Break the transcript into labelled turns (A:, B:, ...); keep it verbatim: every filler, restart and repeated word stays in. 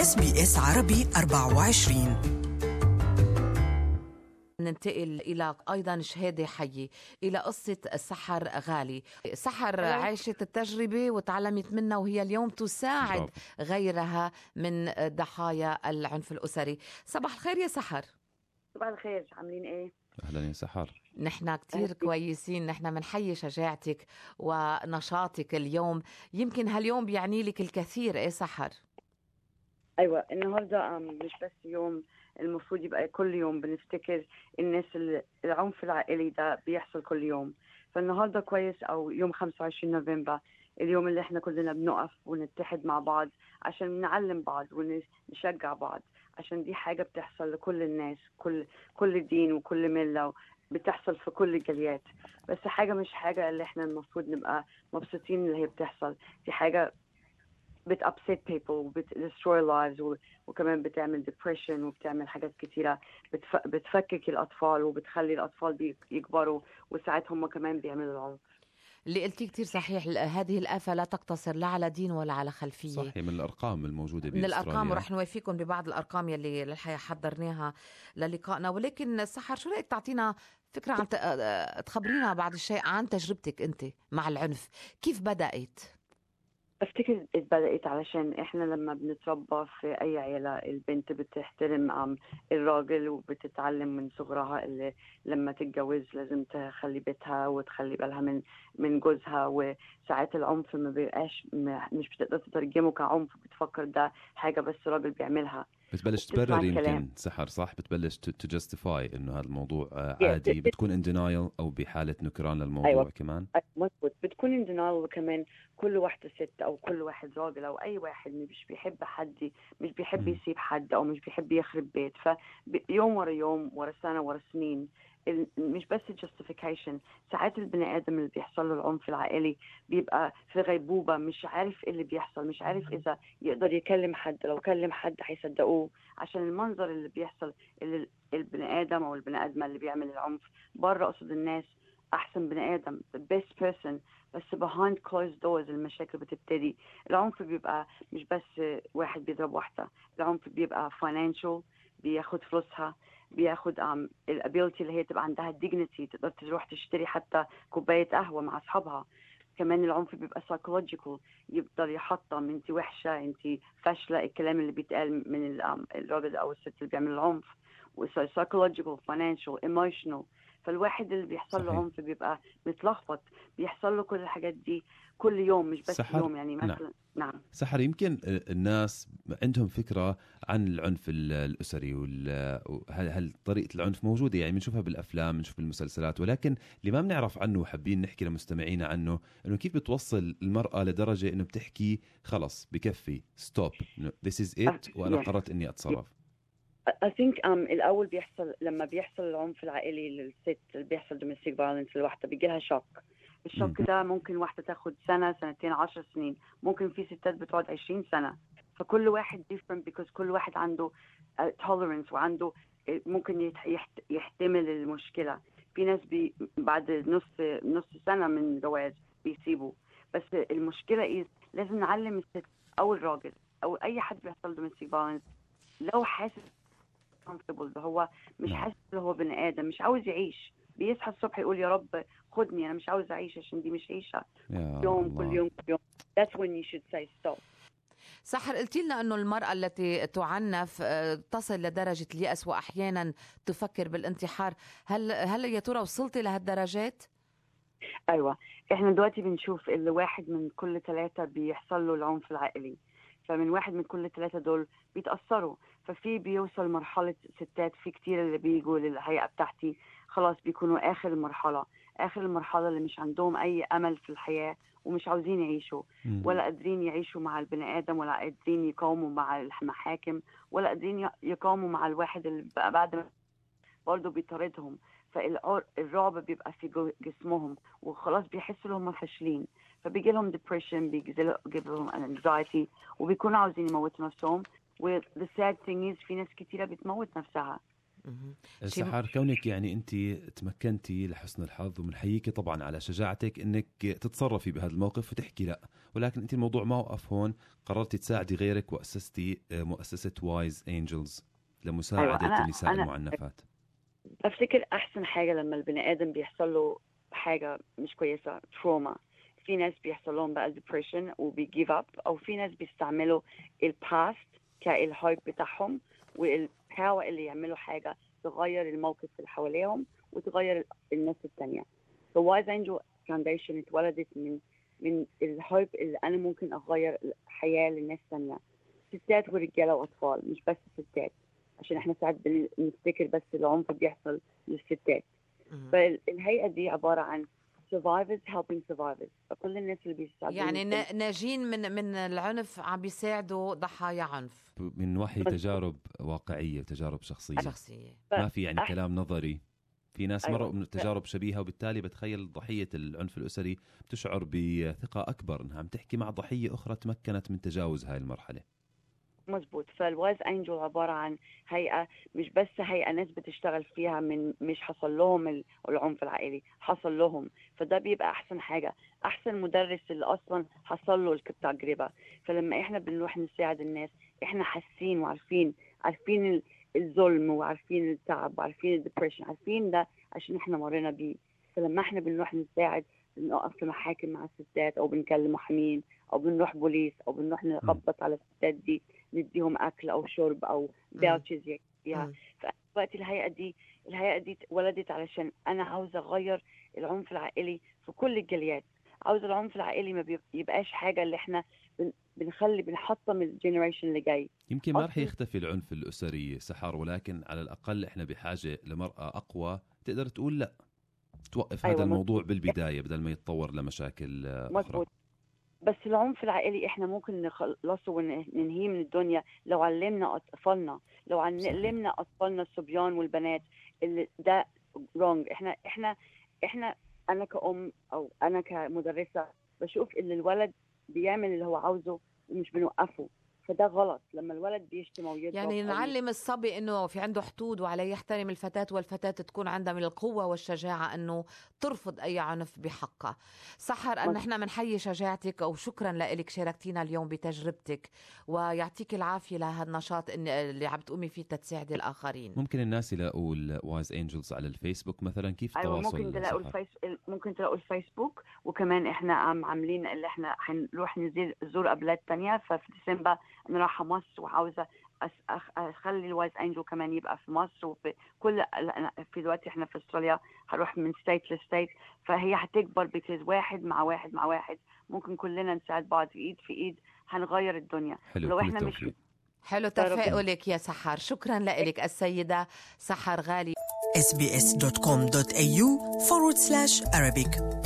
A: إس بي إس عربي أربعة وعشرين.
B: ننتقل إلى أيضا شهادة حية إلى قصة سحر غالي. سحر عاشت التجربة وتعلمت منها، وهي اليوم تساعد غيرها من ضحايا العنف الأسري. صباح الخير يا سحر.
C: صباح الخير، عاملين إيه؟
D: أهلا يا سحر.
B: نحن كتير كويسين، نحن منحيي شجاعتك ونشاطك اليوم. يمكن هاليوم بيعني لك الكثير. إيه سحر؟
C: أيوة، النهاردة مش بس يوم، المفروض يبقى كل يوم بنفتكر الناس اللي العنف العائلي ده بيحصل كل يوم. فالنهاردة كويس، أو يوم خمسة وعشرين نوفمبر، اليوم اللي احنا كلنا بنقف ونتحد مع بعض عشان نعلم بعض ونشجع بعض، عشان دي حاجة بتحصل لكل الناس، كل كل دين وكل ملة، بتحصل في كل الجاليات. بس حاجة مش حاجة اللي احنا المفروض نبقى مبسوطين اللي هي بتحصل. دي حاجة بت upset people وبت destroy lives، و... وكمان بتعمل depression وبتعمل حاجات كتيرة، بتف... بتفكك الأطفال وبتخلي الأطفال بي... يكبروا، وساعات هم كمان بيعملوا العنف.
B: اللي قلتيه كتير صحيح. هذه الآفة لا تقتصر لا على دين ولا على خلفية.
D: صحيح، من الأرقام الموجودة
B: من الأرقام، ورح نوافيكم ببعض الأرقام يلي للحقيقة حضرناها للقائنا. ولكن سحر، شو رأيك تعطينا فكرة عن تخبرينا بعض الشيء عن تجربتك أنت مع العنف؟ كيف بدأت؟
C: افتكر بدأت علشان احنا لما بنتربى في اي عيلة، البنت بتحترم الراجل وبتتعلم من صغرها اللي لما تتجوز لازم تخلي بيتها وتخلي بالها من من جوزها. وساعات العنف ما بيبقاش، مش بتقدر تترجمه كعنف، بتفكر ده حاجة بس راجل بيعملها.
D: بتبلش تبرر يمكن سحر، صح؟ بتبلش تجستيفاي انه هذا الموضوع عادي، بتكون ان دينايل او بحاله نكران للموضوع. أيوة. كمان
C: مظبوط، بتكون ان دينايل. وكمان كل واحده ست او كل واحد راجل او اي واحد مش بيحب حد، مش بيحب يسيب حد او مش بيحب يخرب بيت. فيوم ورا يوم ورا سنه ورا سنين، مش بس justification. ساعات البني آدم اللي بيحصل له العنف العائلي بيبقى في غيبوبة، مش عارف إيه اللي بيحصل، مش عارف إذا يقدر يكلم حد، لو كلم حد هيصدقوه، عشان المنظر اللي بيحصل. اللي البني آدم أو البني آدمة اللي بيعمل العنف بره قصد الناس أحسن بني آدم، the best person، بس behind closed doors المشاكل بتبتدي. العنف بيبقى مش بس واحد بيضرب واحدة، العنف بيبقى financial، بياخد فلوسها، بياخد um, الابيلتي اللي هي تبقى عندها dignity، تقدر تروح تشتري حتى كوباية قهوة مع أصحابها. كمان العنف بيبقى psychological، يفضل يحطم انت وحشة، انت فاشلة، الكلام اللي بيتقال من الراجل أو الست اللي بيعمل العنف. و psychological financial emotional. فالواحد اللي بيحصل له عنف بيبقى متلخبط، بيحصل له كل الحاجات دي كل يوم، مش بس
D: سحر.
C: يوم. يعني مثلا
D: نعم.
C: نعم
D: سحر، يمكن الناس عندهم فكرة عن العنف الأسري، وهل هل طريقة العنف موجودة، يعني بنشوفها بالأفلام، بنشوف بالمسلسلات، ولكن اللي ما بنعرف عنه وحابين نحكي لمستمعينا عنه إنه كيف بتوصل المرأة لدرجة إنه بتحكي خلص بكفي stop this is it وأنا قررت إني أتصرف.
C: I think um, الأول بيحصل لما بيحصل العنف العائلي للست، اللي بيحصل domestic violence للوحدة، بيجي لها شوك. الشوك ده ممكن واحدة تاخد سنة، سنتين، عشر سنين، ممكن في ستات بتقعد عشرين سنة. فكل واحد different because كل واحد عنده uh, tolerance وعنده ممكن يحت يحتمل المشكلة. في ناس بي بعد نص نص سنة من جواز بيسيبوا. بس المشكلة إيه؟ لازم نعلم الست أو الراجل أو أي حد بيحصل domestic violence، لو حاسس comfortable، هو مش
D: نعم.
C: حاسس إنه هو بني آدم مش عاوز يعيش، بيصحى الصبح يقول يا رب خدني، أنا مش عاوز أعيش عشان دي مش عيشة. يوم
D: الله.
C: كل يوم كل يوم. That's when you should say stop.
B: سحر، قلتي لنا أنه المرأة التي تعنف تصل لدرجة اليأس وأحيانا تفكر بالانتحار. هل هل يا ترى وصلتي لهالدرجات؟
C: أيوة، إحنا دلوقتي بنشوف اللي واحد من كل ثلاثة بيحصل له العنف العائلي، فمن واحد من كل ثلاثة دول بيتأثروا. ففي بيوصل مرحلة ستات، في كتير اللي بيجوا للهيئة بتاعتي خلاص بيكونوا آخر المرحلة، آخر المرحلة اللي مش عندهم أي أمل في الحياة ومش عاوزين يعيشوا، ولا قادرين يعيشوا مع البني آدم، ولا قادرين يقاوموا مع المحاكم، ولا قادرين يقاوموا مع الواحد اللي بعد ما برضه بيطاردهم. فالرعب بيبقى في جسمهم وخلاص بيحسوا لهم فاشلين، فبيجي لهم depression، بيجي لهم anxiety، وبيكونوا عاوزين يموتوا نفسهم. و the sad thing is في ناس كتيرة بتموت نفسها
D: سحر، كونك يعني أنت تمكنتي لحسن الحظ ومنحييكي طبعا على شجاعتك إنك تتصرفي بهذا الموقف وتحكي لا، ولكن أنت الموضوع ما وقف هون، قررتي تساعدي غيرك وأسستي مؤسسة وايز أنجلز لمساعدة أيوة. النساء أنا المعنفات.
C: أفتكر أحسن حاجة لما البني آدم بيحصل له حاجة مش كويسة، تروما، في ناس بيحصل لهم بقى depression وبيجيف اب، أو في ناس بيستعملوا الباست كالهايب بتاعهم والباور اللي يعملوا حاجة تغير الموقف اللي حواليهم وتغير الناس التانية. فوايز أنجل فاونديشن اتولدت من من الهايب اللي أنا ممكن أغير الحياة للناس تانية، ستات ورجالة وأطفال، مش بس ستات، عشان احنا ساعات بنفتكر بس العنف بيحصل للستات. فالهيئة دي عبارة عن survivors helping survivors، فكل الناس اللي بيساعدوا
B: يعني ناجين من من العنف عم بيساعدوا ضحايا عنف
D: من وحي تجارب واقعية وتجارب شخصية
B: شخصية
D: ما في يعني أح... كلام نظري. في ناس مروا من تجارب شبيهة، وبالتالي بتخيل ضحية العنف الأسري بتشعر بثقة أكبر إنها عم تحكي مع ضحية أخرى تمكنت من تجاوز هاي المرحلة.
C: مزبوط. فالوايز أنجل عبارة عن هيئة، مش بس هيئة ناس بتشتغل فيها من مش حصل لهم العنف العائلي، حصل لهم، فده بيبقى أحسن حاجة، أحسن مدرس اللي أصلا حصل له التجربة. فلما إحنا بنروح نساعد الناس، إحنا حاسين وعارفين عارفين الظلم وعارفين التعب وعارفين الديبريشن، عارفين ده عشان إحنا مرينا بيه. فلما إحنا بنروح نساعد، بنقف في محاكم مع الستات، أو بنكلم محامين، أو بنروح بوليس، أو بنروح نخبط على الستات دي، نديهم أكل أو شرب أو باوتشز فيها. فوقت الهيئة دي الهيئة دي ولدت علشان أنا عاوزة أغير العنف العائلي في كل الجاليات. عاوزة العنف العائلي ما بيبقاش حاجة اللي إحنا بنخلي بنحطم الجينيريشن اللي جاي.
D: يمكن ما رح يختفي العنف الأسري سحر، ولكن على الأقل إحنا بحاجة لمرأة أقوى تقدر تقول لا، توقف أيوة هذا الموضوع مزبوط. بالبداية بدل ما يتطور لمشاكل أخرى.
C: بس العنف العائلي احنا ممكن نخلصه وننهيه من الدنيا لو علمنا أطفالنا، لو علمنا أطفالنا الصبيان والبنات اللي ده wrong. احنا احنا احنا انا كأم او انا كمدرسة بشوف ان الولد بيعمل اللي هو عاوزه ومش بنوقفه، فده غلط. لما الولد بيشتم او يضرب،
B: يعني نعلم الصبي انه في عنده حدود وعليه يحترم الفتاة، والفتاة تكون عندها من القوة والشجاعة انه ترفض اي عنف بحقها. سحر، ان احنا منحيي شجاعتك وشكرا لك شاركتينا اليوم بتجربتك، ويعطيك العافية لهالنشاط اللي عم تقومي فيه تساعدي الاخرين.
D: ممكن الناس يلاقوا الوايز انجلز على الفيسبوك مثلا، كيف
C: أيوة
D: التواصل؟
C: ممكن تلاقوا الفيس ممكن تلاقوا الفيسبوك، وكمان احنا عم عاملين اللي احنا حنروح نزور بلاد تانية. ففي ديسمبر انا رايحه مصر وعاوزه اخلي الوايز انجل كمان يبقى في مصر وفي كل في دلوقتي احنا في استراليا هروح من ستيت لستيت، فهي هتكبر بكز واحد مع واحد مع واحد ممكن كلنا نساعد بعض في ايد في ايد، هنغير الدنيا.
D: حلو. لو احنا مش
B: حلو تفاؤلك يا سحر. شكرا لك السيدة سحر غالي.
A: إس بي إس دوت كوم دوت إيه يو forward slash Arabic